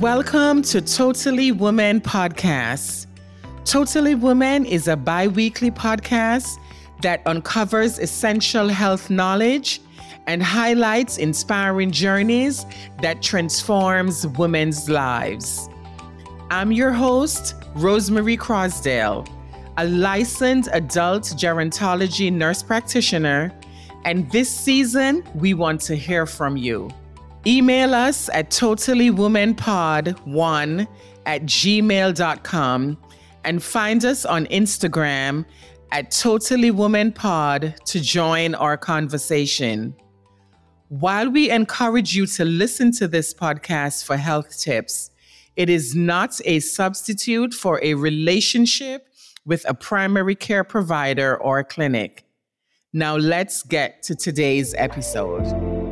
Welcome to Totally Woman Podcast. Totally Woman is a bi-weekly podcast that uncovers essential health knowledge and highlights inspiring journeys that transforms women's lives. I'm your host, Rosemary Crosdale, a licensed adult gerontology nurse practitioner, and this season, we want to hear from you. Email us at totallywomanpod1@gmail.com and find us on Instagram at totallywomanpod to join our conversation. While we encourage you to listen to this podcast for health tips, it is not a substitute for a relationship with a primary care provider or clinic. Now let's get to today's episode.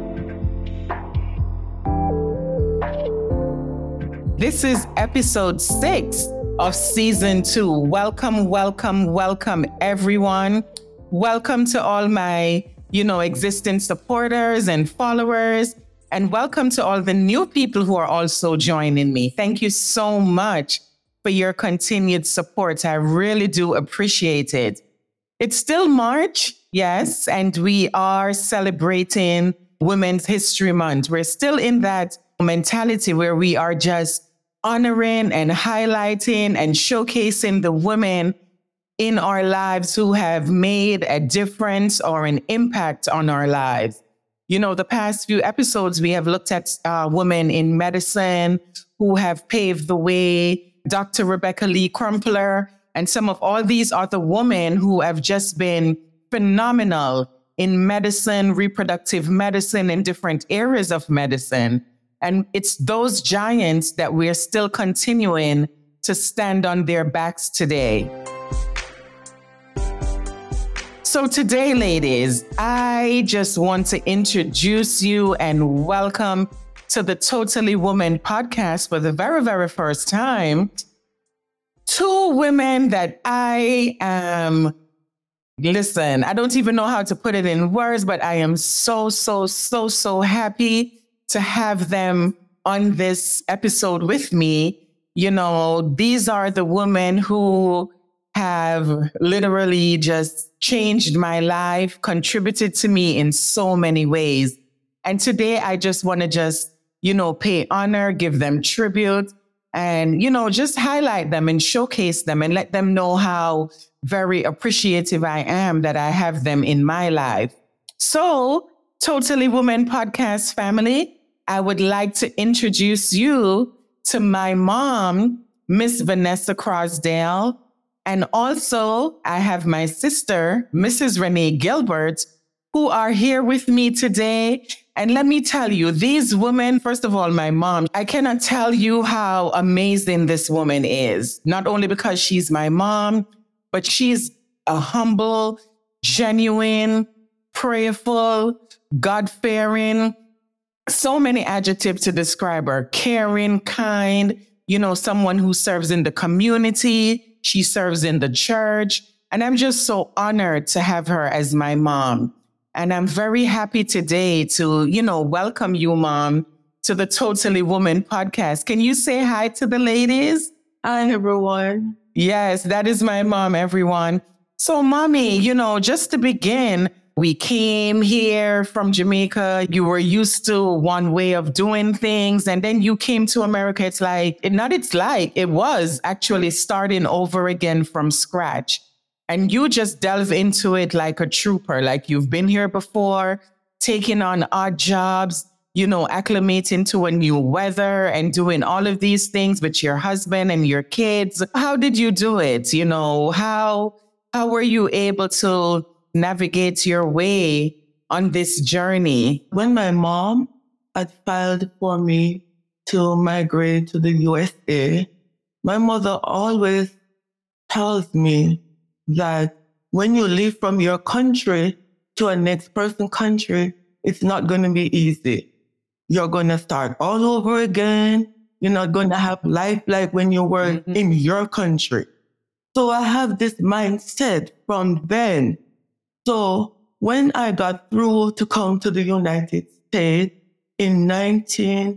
This is episode 6 of season 2. Welcome, everyone. Welcome to all my, existing supporters and followers. And welcome to all the new people who are also joining me. Thank you so much for your continued support. I really do appreciate it. It's still March, yes, and we are celebrating Women's History Month. We're still in that mentality where we are just honoring and highlighting and showcasing the women in our lives who have made a difference or an impact on our lives. The past few episodes, we have looked at women in medicine who have paved the way, Dr. Rebecca Lee Crumpler, and some of all these other women who have just been phenomenal in medicine, reproductive medicine, in different areas of medicine. And it's those giants that we're still continuing to stand on their backs today. So today, ladies, I just want to introduce you and welcome to the Totally Woman podcast for the very, very first time. 2 women that I don't even know how to put it in words, but I am so happy to have them on this episode with me. These are the women who have literally just changed my life, contributed to me in so many ways. And today I just want to pay honor, give them tribute, and, just highlight them and showcase them and let them know how very appreciative I am that I have them in my life. So, Totally Woman Podcast family, I would like to introduce you to my mom, Miss Vanessa Crosdale. And also, I have my sister, Mrs. Renee Gilbert, who are here with me today. And let me tell you, these women, first of all, my mom, I cannot tell you how amazing this woman is. Not only because she's my mom, but she's a humble, genuine, prayerful, God-fearing, so many adjectives to describe her. Caring, kind, someone who serves in the community. She serves in the church. And I'm just so honored to have her as my mom. And I'm very happy today to, welcome you, Mom, to the Totally Woman podcast. Can you say hi to the ladies? Hi, everyone. Yes, that is my mom, everyone. So, Mommy, just to begin, we came here from Jamaica. You were used to one way of doing things. And then you came to America. It was actually starting over again from scratch. And you just delve into it like a trooper, like you've been here before, taking on odd jobs, acclimating to a new weather and doing all of these things with your husband and your kids. How did you do it? How were you able to navigate your way on this journey? When my mom had filed for me to migrate to the USA, my mother always tells me that when you leave from your country to a next person country, it's not going to be easy. You're going to start all over again. You're not going to have life like when you were in your country. So I have this mindset from then. So when I got through to come to the United States in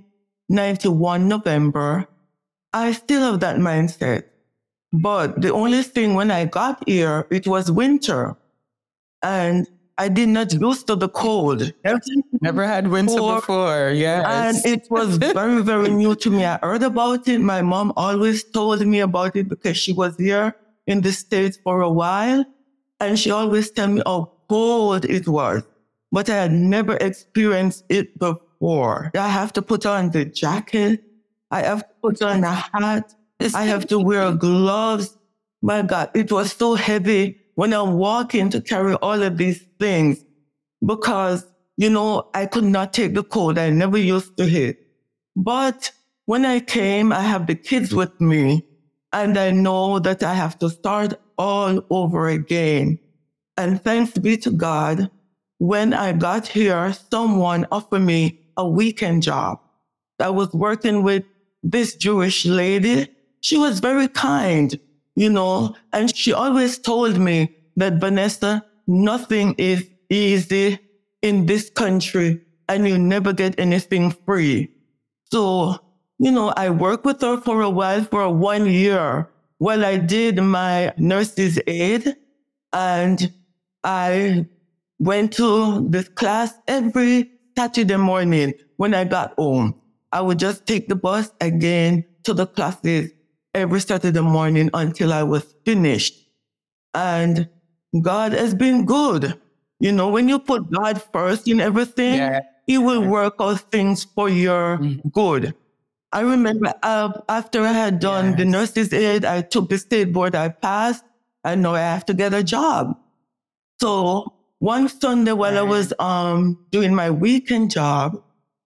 1991 November, I still have that mindset. But the only thing when I got here, it was winter. And I did not used to the cold. Never had winter before. Yes. And it was very, very new to me. I heard about it. My mom always told me about it because she was here in the States for a while. And she always tell me how cold it was. But I had never experienced it before. I have to put on the jacket. I have to put on a hat. I have to wear gloves. My God, it was so heavy when I'm walking to carry all of these things because, I could not take the cold. I never used to it. But when I came, I have the kids with me and I know that I have to start all over again. And thanks be to God, when I got here, someone offered me a weekend job. I was working with this Jewish lady. She was very kind, and she always told me that, Vanessa, nothing is easy in this country and you never get anything free. So, I worked with her for a while, for 1 year, while I did my nurse's aid, and I went to this class every Saturday morning when I got home. I would just take the bus again to the classes every Saturday morning until I was finished. And God has been good. When you put God first in everything, He will work out things for your good. I remember after I had done the nurse's aid, I took the state board, I passed, and now I have to get a job. So one Sunday while I was doing my weekend job,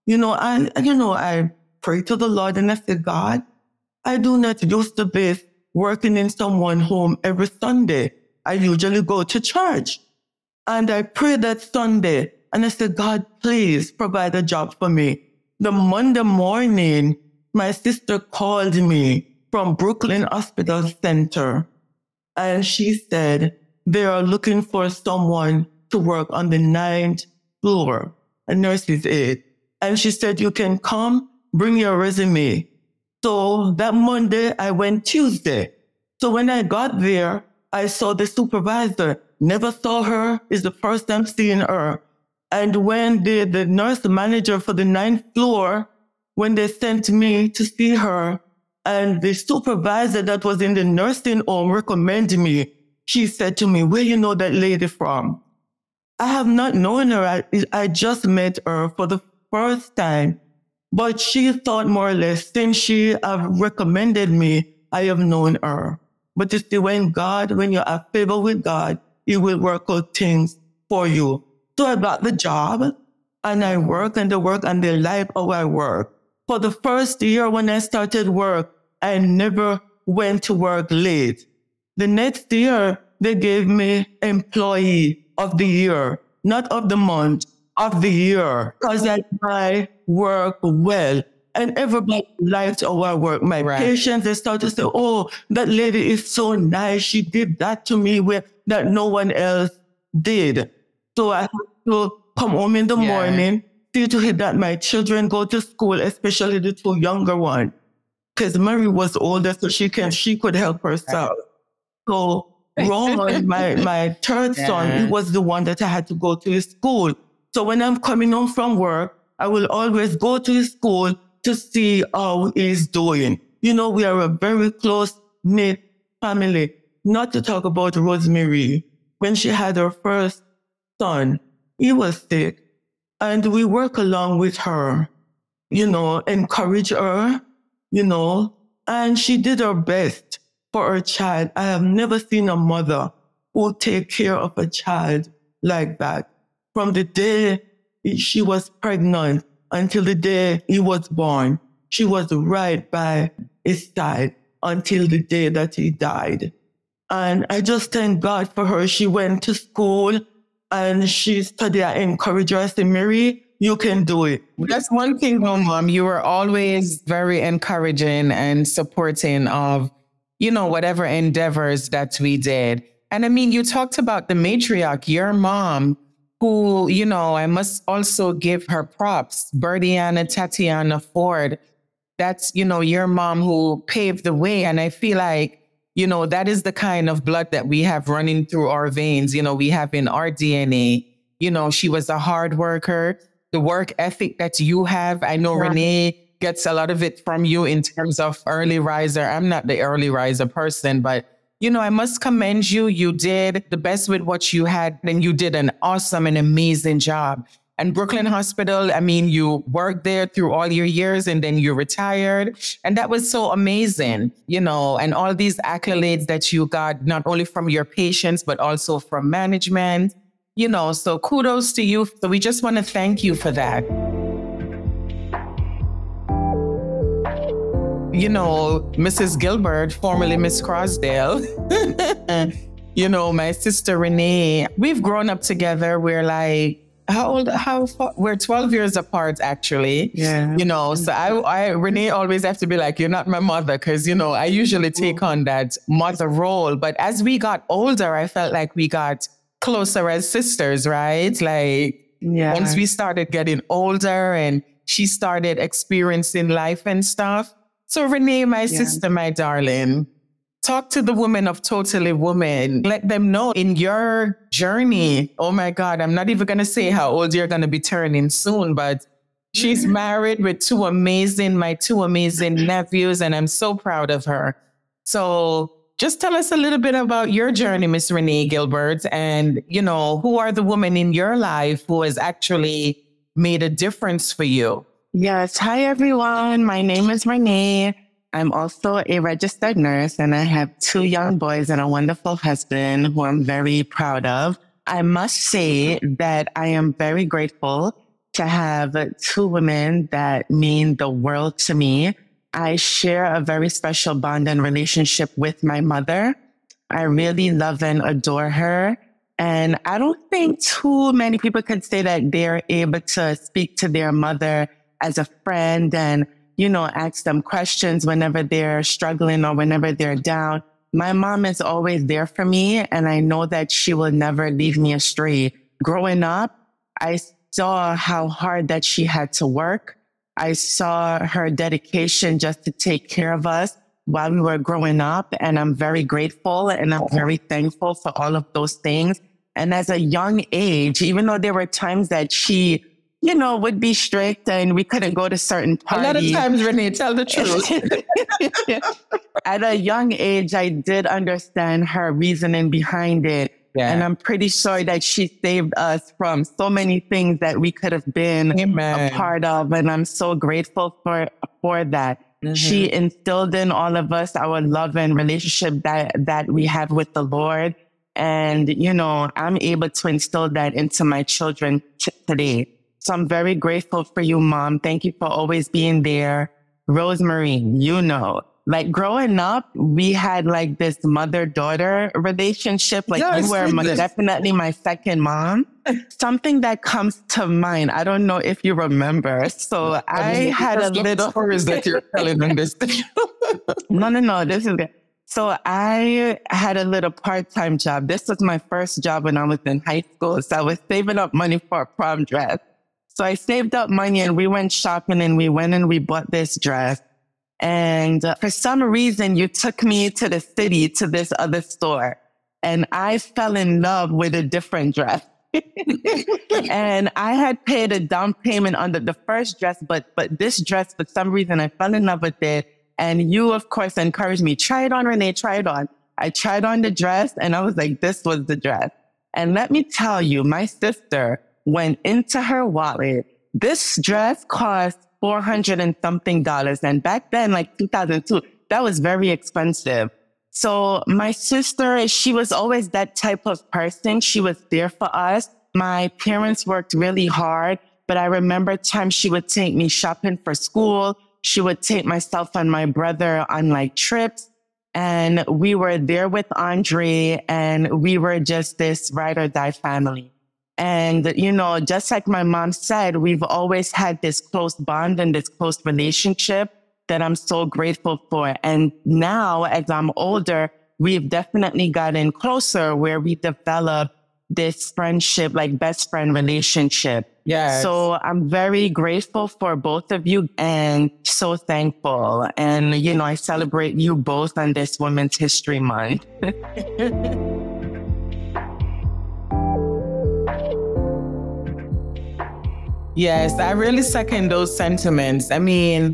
I prayed to the Lord and I said, God, I do not used to be working in someone's home every Sunday. I usually go to church. And I prayed that Sunday and I said, God, please provide a job for me. The Monday morning, my sister called me from Brooklyn Hospital Center. And she said, they are looking for someone to work on the 9th floor, a nurse's aide. And she said, you can come, bring your resume. So that Monday, I went Tuesday. So when I got there, I saw the supervisor. Never saw her. It's the first time seeing her. And when the nurse manager for the 9th floor, when they sent me to see her, and the supervisor that was in the nursing home recommended me, she said to me, where you know that lady from? I have not known her. I just met her for the first time. But she thought more or less, since she recommended me, I have known her. But you see, when you have favor with God, He will work out things for you. So I got the job and I work and they like how I work. For the first year when I started work, I never went to work late. The next year, they gave me Employee of the Year, not of the month, of the year, because I work well. And everybody liked how I work. My patients, they start to say, oh, that lady is so nice. She did that to me that no one else did. So I have to come home in the morning, see to it that my children go to school, especially the two younger ones. Because Mary was older, so she could help herself. So Ron, my third son, he was the one that I had to go to his school. So when I'm coming home from work, I will always go to his school to see how he's doing. We are a very close-knit family. Not to talk about Rosemary. When she had her first son, he was sick. And we work along with her, encourage her, and she did her best for her child. I have never seen a mother who take care of a child like that. From the day she was pregnant until the day he was born, she was right by his side until the day that he died. And I just thank God for her. She went to school and she studied. I encourage her. I said, Mary, you can do it. That's one thing, Mom. You were always very encouraging and supporting of, whatever endeavors that we did. And I mean, you talked about the matriarch, your mom. who, I must also give her props. Birdiana Tatiana Ford. That's, your mom who paved the way. And I feel like, that is the kind of blood that we have running through our veins. We have in our DNA. She was a hard worker. The work ethic that you have, I know Renee gets a lot of it from you in terms of early riser. I'm not the early riser person, but I must commend you. You did the best with what you had, and you did an awesome and amazing job. And Brooklyn Hospital, I mean, you worked there through all your years and then you retired. And that was so amazing, and all these accolades that you got, not only from your patients, but also from management, so kudos to you. So we just want to thank you for that. Mrs. Gilbert, formerly Miss Crosdale, my sister Renee, we've grown up together. We're like, how far? We're 12 years apart, actually. Yeah. So Renee always have to be like, you're not my mother. Cause, I usually take on that mother role. But as we got older, I felt like we got closer as sisters, right? Like once we started getting older and she started experiencing life and stuff. So Renee, my sister, my darling, talk to the women of Totally Woman. Let them know in your journey. Oh my God, I'm not even going to say how old you're going to be turning soon, but she's married with my two amazing nephews, and I'm so proud of her. So just tell us a little bit about your journey, Miss Renee Gilbert, and, who are the women in your life who has actually made a difference for you? Yes. Hi, everyone. My name is Renee. I'm also a registered nurse, and I have 2 young boys and a wonderful husband who I'm very proud of. I must say that I am very grateful to have 2 women that mean the world to me. I share a very special bond and relationship with my mother. I really love and adore her. And I don't think too many people could say that they're able to speak to their mother as a friend and, ask them questions whenever they're struggling or whenever they're down. My mom is always there for me, and I know that she will never leave me astray. Growing up, I saw how hard that she had to work. I saw her dedication just to take care of us while we were growing up, and I'm very grateful and I'm very thankful for all of those things. And as a young age, even though there were times that she would be strict and we couldn't go to certain parties. A lot of times, Renee, tell the truth. At a young age, I did understand her reasoning behind it. Yeah. And I'm pretty sure that she saved us from so many things that we could have been a part of. And I'm so grateful for that. Mm-hmm. She instilled in all of us our love and relationship that we have with the Lord. And, I'm able to instill that into my children today. So I'm very grateful for you, Mom. Thank you for always being there. Rosemary, like growing up, we had like this mother-daughter relationship. Like you were definitely my second mom. Something that comes to mind, I don't know if you remember. So I had a little stories that you're telling on this. No, this is good. So I had a little part-time job. This was my first job when I was in high school. So I was saving up money for a prom dress. So I saved up money and we went shopping and we went and we bought this dress. And for some reason, you took me to the city to this other store. And I fell in love with a different dress. And I had paid a down payment on the first dress, but this dress, for some reason, I fell in love with it. And you, of course, encouraged me, try it on, Renee, try it on. I tried on the dress and I was like, this was the dress. And let me tell you, my sister went into her wallet. This dress cost $400 and something. And back then, like 2002, that was very expensive. So my sister, she was always that type of person. She was there for us. My parents worked really hard, but I remember times she would take me shopping for school. She would take myself and my brother on like trips. And we were there with Andre and we were just this ride or die family. And, just like my mom said, we've always had this close bond and this close relationship that I'm so grateful for. And now, as I'm older, we've definitely gotten closer where we developed this friendship, like best friend relationship. Yes. So I'm very grateful for both of you and so thankful. And, I celebrate you both on this Women's History Month. Yes, I really second those sentiments. I mean,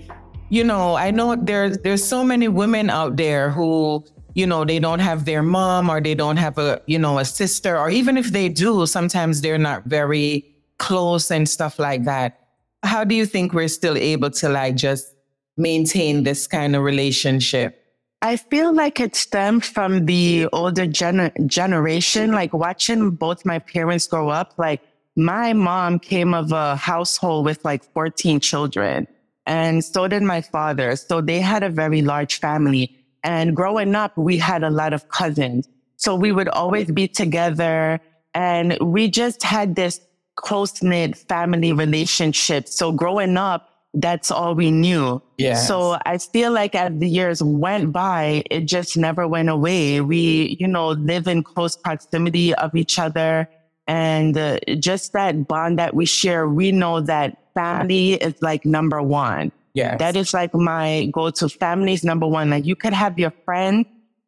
I know there's so many women out there who, they don't have their mom or they don't have a sister, or even if they do, sometimes they're not very close and stuff like that. How do you think we're still able to like just maintain this kind of relationship? I feel like it stemmed from the older generation, like watching both my parents grow up. Like my mom came of a household with like 14 children, and so did my father. So they had a very large family. And growing up, we had a lot of cousins. So we would always be together, and we just had this close-knit family relationship. So growing up, that's all we knew. Yes. So I feel like as the years went by, it just never went away. We, live in close proximity of each other, and just that bond that we share. We know that family is like number one. Yes. That is like my go-to. Family is number one. Like you can have your friend,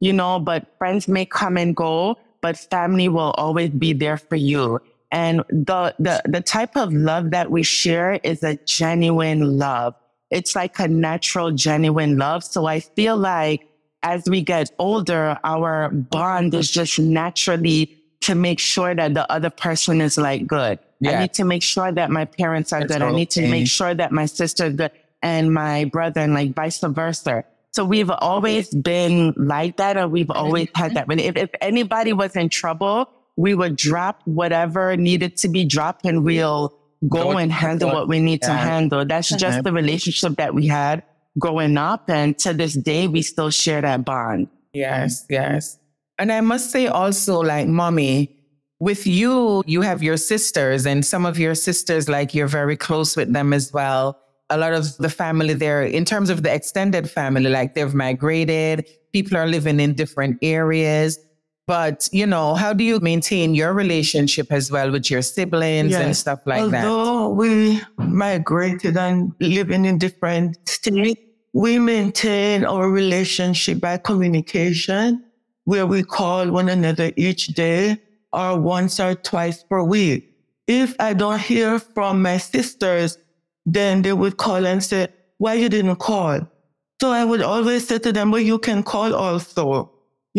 but friends may come and go, but family will always be there for you. And the type of love that we share is a genuine love. It's like a natural, genuine love. So I feel like as we get older, our bond is just naturally to make sure that the other person is like good. Yeah. I need to make sure that my parents are good. I need to make sure that my sister is good and my brother, and like vice versa. So we've always been like that, and we've always had that. If anybody was in trouble, we would drop whatever needed to be dropped, and we'll go and handle what we need to handle. That's just the relationship that we had growing up. And to this day, we still share that bond. Yes, yes. And I must say also, like, Mommy, with you, you have your sisters, and some of your sisters, like, you're very close with them as well. A lot of the family there, in terms of the extended family, like they've migrated, people are living in different areas. But, how do you maintain your relationship as well with your siblings and stuff like that? Although we migrated and living in different states, we maintain our relationship by communication, where we call one another each day or once or twice per week. If I don't hear from my sisters, then they would call and say, why you didn't call? So I would always say to them, well, you can call also,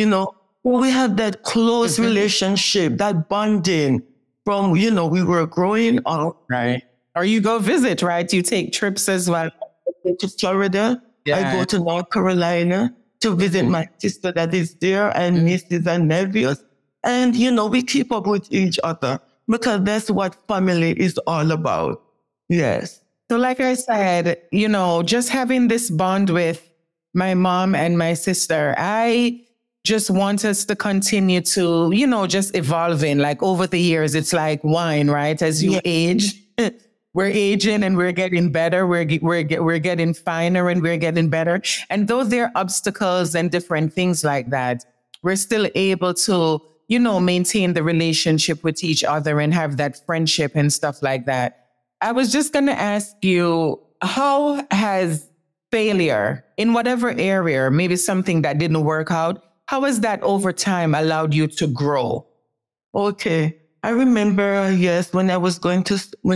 We have that close relationship, that bonding from, we were growing up. Right. Or you go visit, right? You take trips as well. I go to Florida. Yeah. I go to North Carolina to visit my sister that is there and nieces and nephews. And, we keep up with each other because that's what family is all about. Yes. So like I said, just having this bond with my mom and my sister, I just want us to continue to, just evolving. Like over the years, it's like wine, right? As you age, we're aging and we're getting better. We're getting finer and we're getting better. And though there are obstacles and different things like that, we're still able to, maintain the relationship with each other and have that friendship and stuff like that. I was just going to ask you, how has failure in whatever area, maybe something that didn't work out, how has that over time allowed you to grow? Okay. I remember, yes, when I was going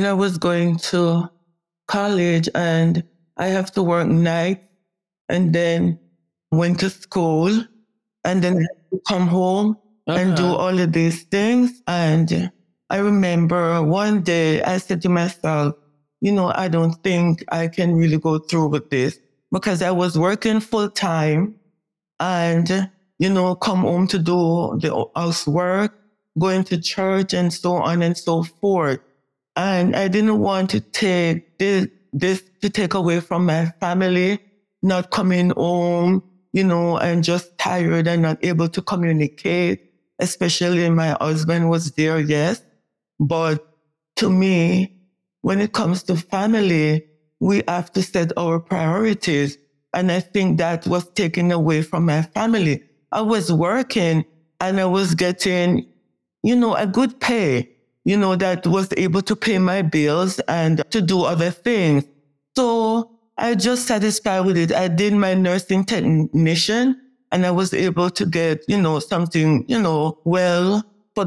to college and I have to work night and then went to school and then come home and do all of these things. And I remember one day I said to myself, I don't think I can really go through with this because I was working full time and, come home to do the housework, going to church and so on and so forth. And I didn't want to take this to take away from my family, not coming home, and just tired and not able to communicate, especially my husband was there, yes. But to me, when it comes to family, we have to set our priorities. And I think that was taken away from my family. I was working and I was getting a good pay, that was able to pay my bills and to do other things. So I just satisfied with it. I did my nursing technician and I was able to get, something, well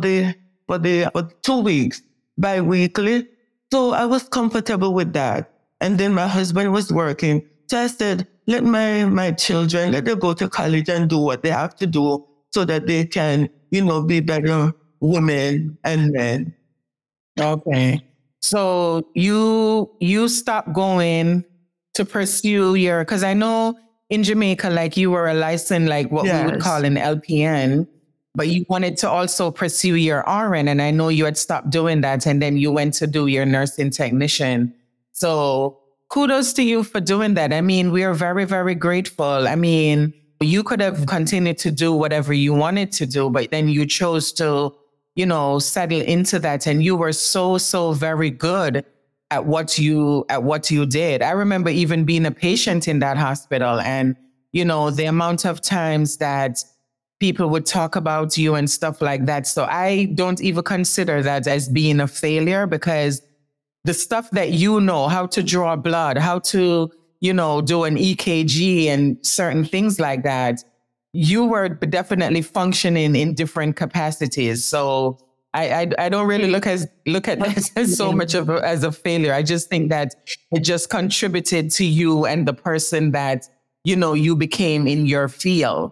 for 2 weeks bi-weekly. So I was comfortable with that. And then my husband was working. So I said, let my children, let them go to college and do what they have to do so that they can, be better women and men. Okay. So you stopped going to pursue because I know in Jamaica, like you were a licensed, like what we would call an LPN, but you wanted to also pursue your RN. And I know you had stopped doing that. And then you went to do your nursing technician. So kudos to you for doing that. I mean, we are very, very grateful. I mean, you could have continued to do whatever you wanted to do, but then you chose to, settle into that. And you were so, so very good at what you did. I remember even being a patient in that hospital and, the amount of times that people would talk about you and stuff like that. So I don't even consider that as being a failure because the stuff that how to draw blood, how to, do an EKG and certain things like that, you were definitely functioning in different capacities. So I don't really look at that as so much as a failure. I just think that it just contributed to you and the person that, you became in your field,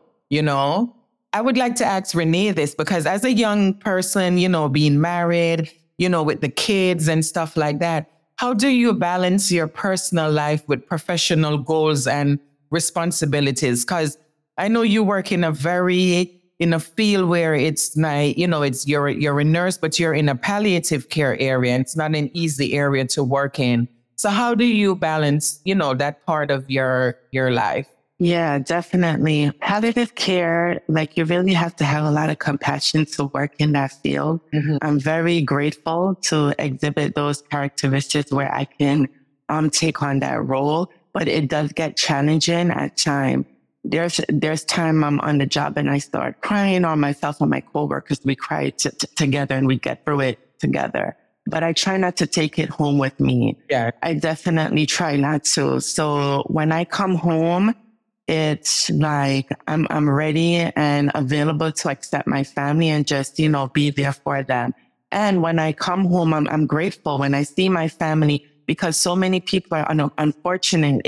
I would like to ask Renee this because as a young person, being married, with the kids and stuff like that, how do you balance your personal life with professional goals and responsibilities? Because I know you work in a field where it's like, it's you're a nurse, but you're in a palliative care area. And it's not an easy area to work in. So how do you balance, that part of your life? Yeah, definitely. Palliative care, like you really have to have a lot of compassion to work in that field. Mm-hmm. I'm very grateful to exhibit those characteristics where I can take on that role, but it does get challenging at times. There's time I'm on the job and I start crying on myself and my coworkers. We cry together and we get through it together. But I try not to take it home with me. Yeah, I definitely try not to. So when I come home, it's like I'm ready and available to accept my family and just, be there for them. And when I come home, I'm grateful when I see my family because so many people are unfortunate.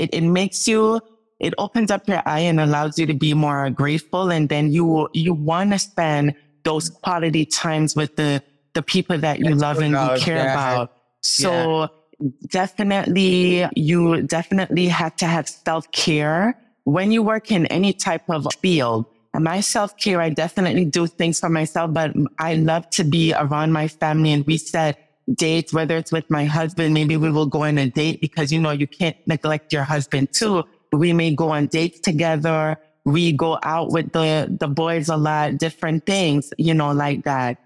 It opens up your eye and allows you to be more grateful. And then you want to spend those quality times with the people that you love and you care about. So definitely, you definitely have to have self-care when you work in any type of field. And my self-care, I definitely do things for myself, but I love to be around my family and we set dates, whether it's with my husband, maybe we will go on a date because, you can't neglect your husband too. We may go on dates together. We go out with the boys a lot, different things, like that.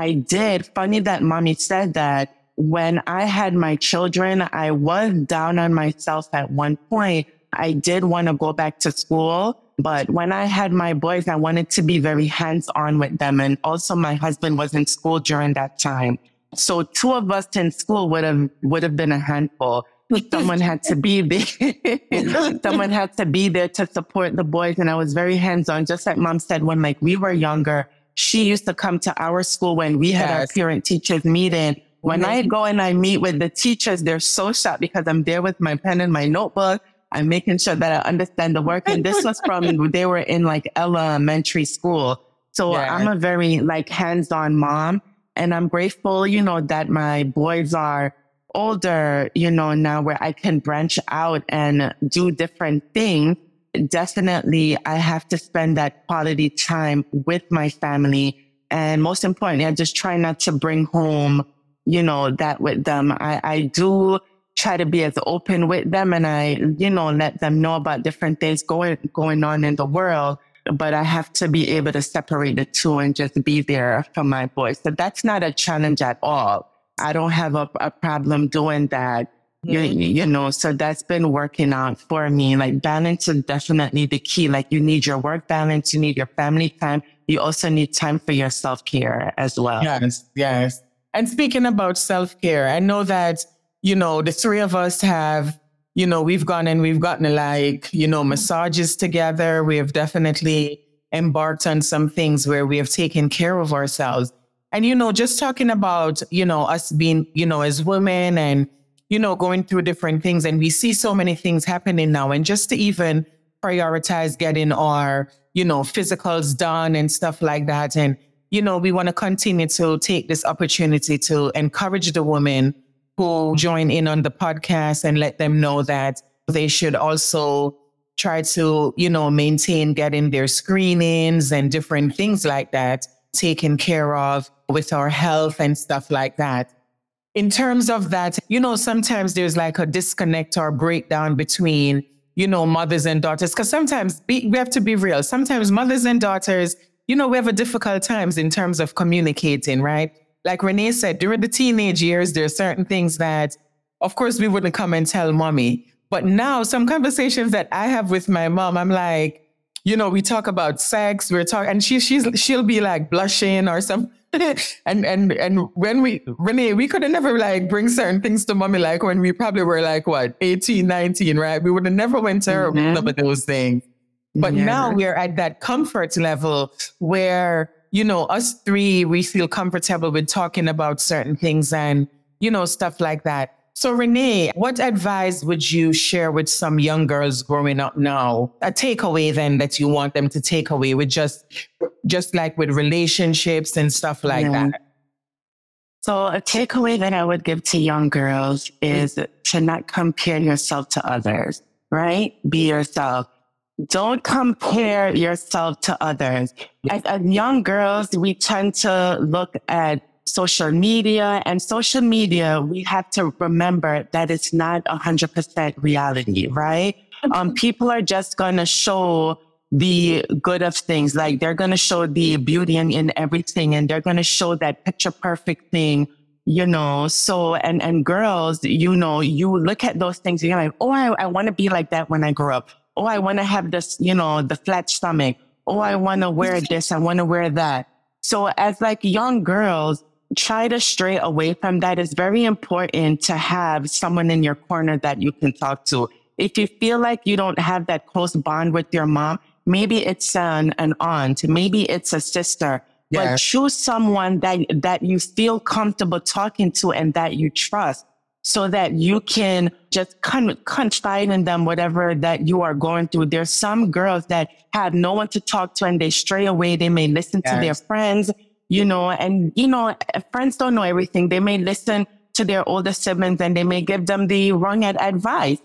Funny that mommy said that when I had my children, I was down on myself at one point. I did want to go back to school, but when I had my boys, I wanted to be very hands-on with them. And also my husband was in school during that time. So 2 of us in school would have been a handful. Someone had to be there. Someone had to be there to support the boys. And I was very hands-on. Just like mom said, when we were younger, she used to come to our school when we had our parent teachers meeting. When I go and I meet with the teachers, they're so shocked because I'm there with my pen and my notebook. I'm making sure that I understand the work. And this was they were in elementary school. So I'm a very hands-on mom and I'm grateful, that my boys are older, now where I can branch out and do different things. Definitely, I have to spend that quality time with my family. And most importantly, I just try not to bring home, that with them. I do try to be as open with them and I, let them know about different things going on in the world. But I have to be able to separate the two and just be there for my boys. So that's not a challenge at all. I don't have a problem doing that. So that's been working out for me. Balance is definitely the key. You need your work balance, you need your family time, you also need time for your self-care as well. Yes, yes. And speaking about self-care, I know that, the three of us have, we've gone and we've gotten like, massages together. We have definitely embarked on some things where we have taken care of ourselves. And, just talking about, us being, as women and, going through different things. And we see so many things happening now. And just to even prioritize getting our, physicals done and stuff like that. And, we want to continue to take this opportunity to encourage the women who join in on the podcast and let them know that they should also try to, maintain getting their screenings and different things like that taken care of with our health and stuff like that. In terms of that, sometimes there's like a disconnect or breakdown between, mothers and daughters, because sometimes we have to be real. Sometimes mothers and daughters, we have a difficult times in terms of communicating, right? Like Renee said, during the teenage years, there are certain things that, of course, we wouldn't come and tell mommy. But now some conversations that I have with my mom, I'm like, we talk about sex, and she'll be like blushing or something. and when Renee, we could have never like bring certain things to mommy, like when we probably were like, 18, 19, right? We would have never went to her with some of those things. But now we're at that comfort level where, us three, we feel comfortable with talking about certain things and, stuff like that. So Renee, what advice would you share with some young girls growing up now? A takeaway then that you want them to take away with just like with relationships and stuff like that. So a takeaway that I would give to young girls is to not compare yourself to others, right? Be yourself. Don't compare yourself to others. As young girls, we tend to look at social media, and social media, we have to remember that it's not 100% reality, right? People are just going to show the good of things. Like they're going to show the beauty in everything, and they're going to show that picture perfect thing, so, and girls, you look at those things and you're like, oh, I want to be like that when I grow up. Oh, I want to have this, the flat stomach. Oh, I want to wear this. I want to wear that. So as like young girls, try to stray away from that. It's very important to have someone in your corner that you can talk to. If you feel like you don't have that close bond with your mom, maybe it's an aunt, maybe it's a sister, but choose someone that you feel comfortable talking to and that you trust, so that you can just confide in them, whatever that you are going through. There's some girls that have no one to talk to and they stray away. They may listen to their friends, friends don't know everything. They may listen to their older siblings and they may give them the wrong advice.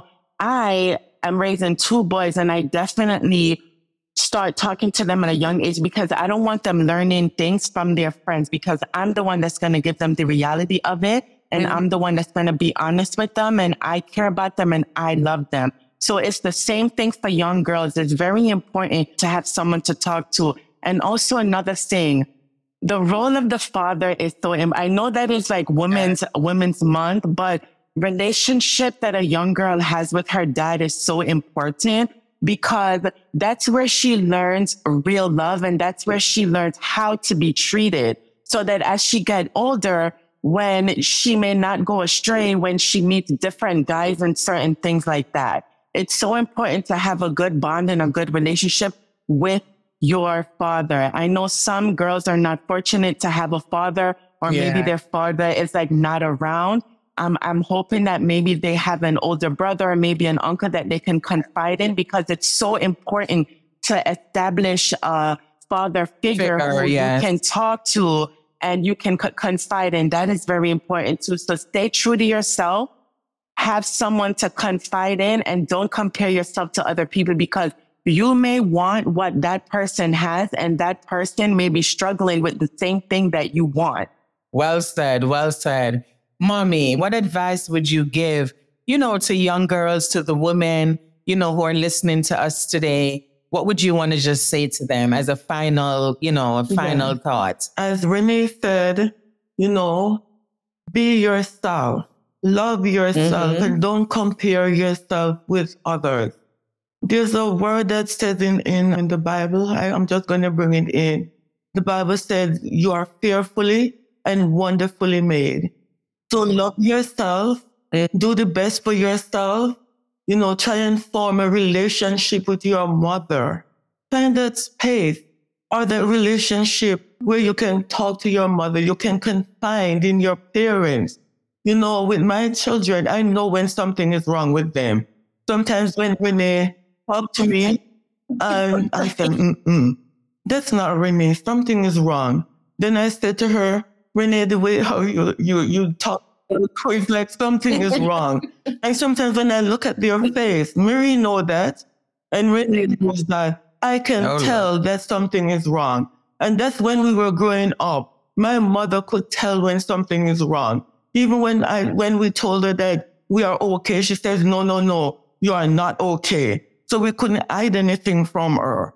I am raising two boys and I definitely start talking to them at a young age because I don't want them learning things from their friends, because I'm the one that's going to give them the reality of it. And I'm the one that's going to be honest with them, and I care about them and I love them. So it's the same thing for young girls. It's very important to have someone to talk to. And also another thing, the role of the father is so, I know that is like women's month, but relationship that a young girl has with her dad is so important, because that's where she learns real love. And that's where she learns how to be treated, so that as she gets older, when she may not go astray, when she meets different guys and certain things like that. It's so important to have a good bond and a good relationship with your father. I know some girls are not fortunate to have a father, or maybe their father is like not around. I'm hoping that maybe they have an older brother or maybe an uncle that they can confide in, because it's so important to establish a father figure who you can talk to and you can confide in. That is very important too. So stay true to yourself, have someone to confide in, and don't compare yourself to other people, because you may want what that person has and that person may be struggling with the same thing that you want. Well said. Well said. Mommy, what advice would you give, to young girls, to the women, who are listening to us today? What would you want to just say to them as a final, thought? As Renee said, be yourself, love yourself, and don't compare yourself with others. There's a word that says in the Bible. I'm just going to bring it in. The Bible says you are fearfully and wonderfully made. So love yourself, do the best for yourself. Try and form a relationship with your mother. Find that space or that relationship where you can talk to your mother. You can confide in your parents. With my children, I know when something is wrong with them. Sometimes when they talk to me, I say, that's not Renee. Something is wrong. Then I said to her, Renee, the way how you talk, it's like something is wrong. And sometimes when I look at their face, Mary know that, and Renee knows that, I can tell that something is wrong. And that's when we were growing up. My mother could tell when something is wrong. Even when we told her that we are okay, she says, no, you are not okay. So we couldn't hide anything from her,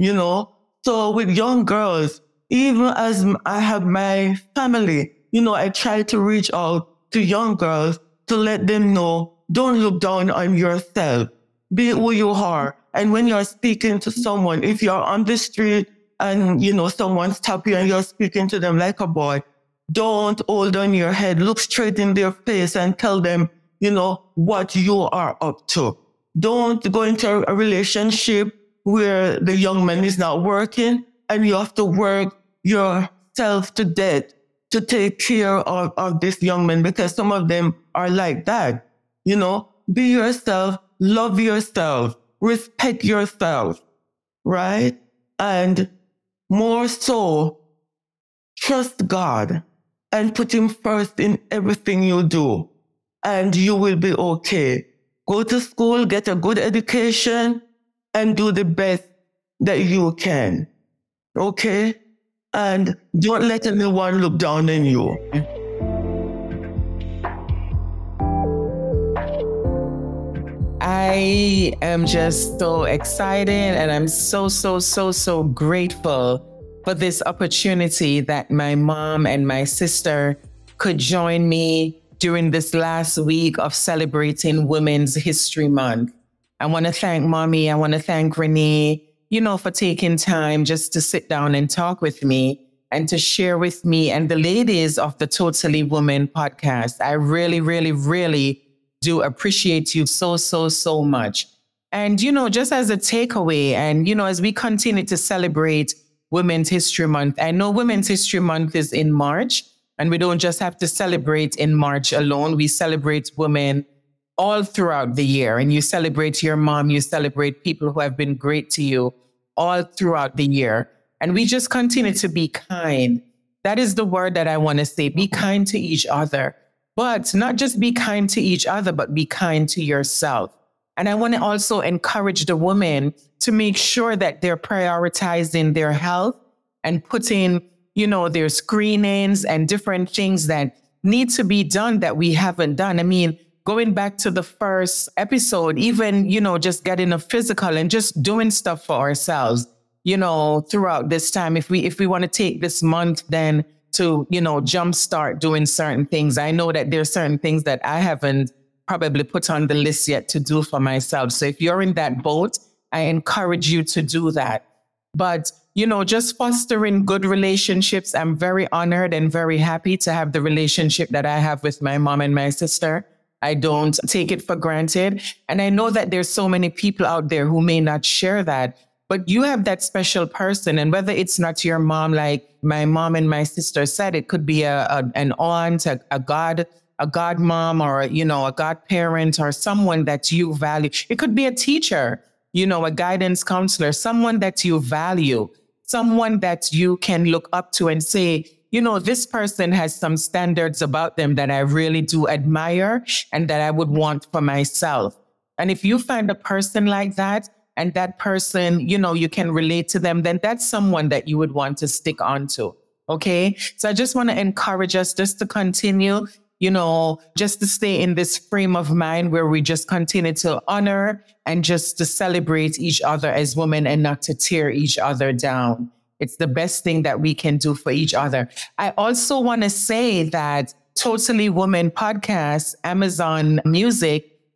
So with young girls, even as I have my family, I try to reach out to young girls to let them know, don't look down on yourself. Be who you are. And when you're speaking to someone, if you're on the street and, someone stop you and you're speaking to them like a boy, don't hold on your head. Look straight in their face and tell them, what you are up to. Don't go into a relationship where the young man is not working and you have to work yourself to death to take care of this young man, because some of them are like that. Be yourself, love yourself, respect yourself, right? And more so, trust God and put him first in everything you do, and you will be okay. Go to school, get a good education, and do the best that you can. Okay? And don't let anyone look down on you. I am just so excited, and I'm so grateful for this opportunity that my mom and my sister could join me during this last week of celebrating Women's History Month. I want to thank Mommy. I want to thank Renee, for taking time just to sit down and talk with me and to share with me and the ladies of the Totally Woman podcast. I really do appreciate you so much. And, just as a takeaway, and, as we continue to celebrate Women's History Month, I know Women's History Month is in March, and we don't just have to celebrate in March alone. We celebrate women all throughout the year. And you celebrate your mom, you celebrate people who have been great to you all throughout the year. And we just continue to be kind. That is the word that I want to say. Be kind to each other. But not just be kind to each other, but be kind to yourself. And I want to also encourage the women to make sure that they're prioritizing their health and putting, their screenings and different things that need to be done that we haven't done. I mean, going back to the first episode, even, just getting a physical and just doing stuff for ourselves, throughout this time. If we want to take this month then to, jumpstart doing certain things. I know that there's certain things that I haven't probably put on the list yet to do for myself. So if you're in that boat, I encourage you to do that. But, just fostering good relationships. I'm very honored and very happy to have the relationship that I have with my mom and my sister. I don't take it for granted. And I know that there's so many people out there who may not share that, but you have that special person. And whether it's not your mom, like my mom and my sister said, it could be an aunt, a godmom, or, a godparent, or someone that you value. It could be a teacher, a guidance counselor, someone that you value, someone that you can look up to and say, this person has some standards about them that I really do admire and that I would want for myself. And if you find a person like that, and that person, you can relate to them, then that's someone that you would want to stick onto. Okay. So I just want to encourage us just to continue, just to stay in this frame of mind where we just continue to honor and just to celebrate each other as women and not to tear each other down. It's the best thing that we can do for each other. I also want to say that Totally Woman podcast, Amazon Music,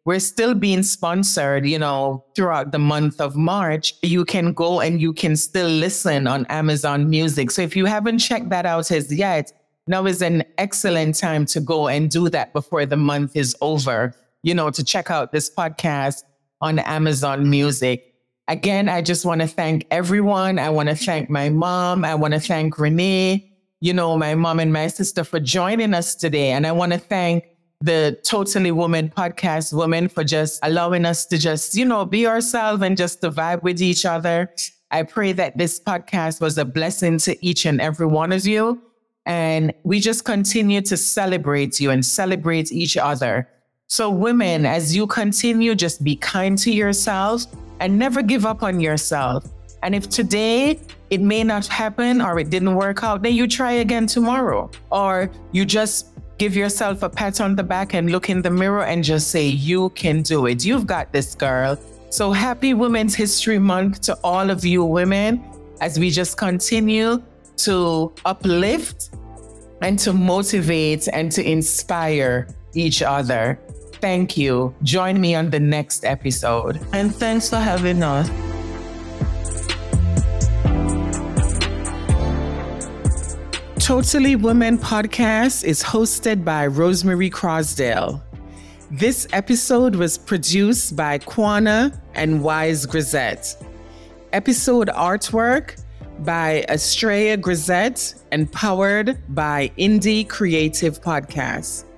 we're still being sponsored, throughout the month of March. You can go and you can still listen on Amazon Music. So if you haven't checked that out as yet, now is an excellent time to go and do that before the month is over, to check out this podcast on Amazon Music. Again, I just want to thank everyone. I want to thank my mom. I want to thank Renee, my mom and my sister for joining us today. And I want to thank the Totally Woman podcast women for just allowing us to just, be ourselves and just to vibe with each other. I pray that this podcast was a blessing to each and every one of you. And we just continue to celebrate you and celebrate each other. So women, as you continue, just be kind to yourselves and never give up on yourself. And if today it may not happen or it didn't work out, then you try again tomorrow. Or you just give yourself a pat on the back and look in the mirror and just say, you can do it. You've got this, girl. So happy Women's History Month to all of you women as we just continue to uplift and to motivate and to inspire each other. Thank you. Join me on the next episode. And thanks for having us. Totally Women podcast is hosted by Rosemary Crosdale. This episode was produced by Quana and Wise Grisette. Episode artwork by Estrella Grisette and powered by Indie Creative Podcasts.